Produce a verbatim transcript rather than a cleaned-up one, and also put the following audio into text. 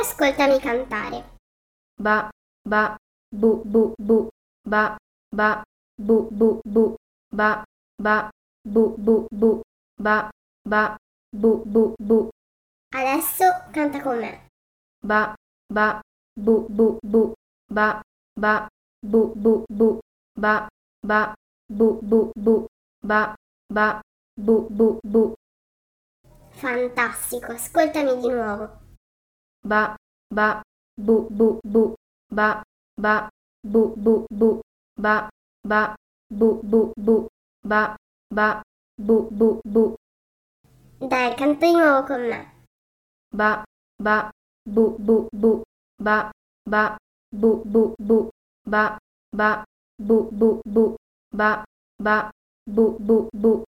ascoltami cantare. Ba, ba, bu, bu, bu, ba, ba, bu, bu, bu, ba, ba, bu, bu, bu, ba, ba, bu, bu, bu. Adesso canta con me. Ba, ba, bu, bu, bu, ba, ba, bu, bu, bu, ba, ba, bu, bu, bu, ba, ba, bu, bu, bu. Fantastico, ascoltami di nuovo. Ba, ba, bu, bu, bu, ba, ba, bu, bu, bu, ba, ba, bu, bu, bu, ba, ba, bu, bu, bu. Dai, canta di nuovo con me. Ba, ba, bu, bu, bu, ba, ba, bu, bu, bu, ba, ba, bu, bu, bu, ba, ba, bu, bu, bu.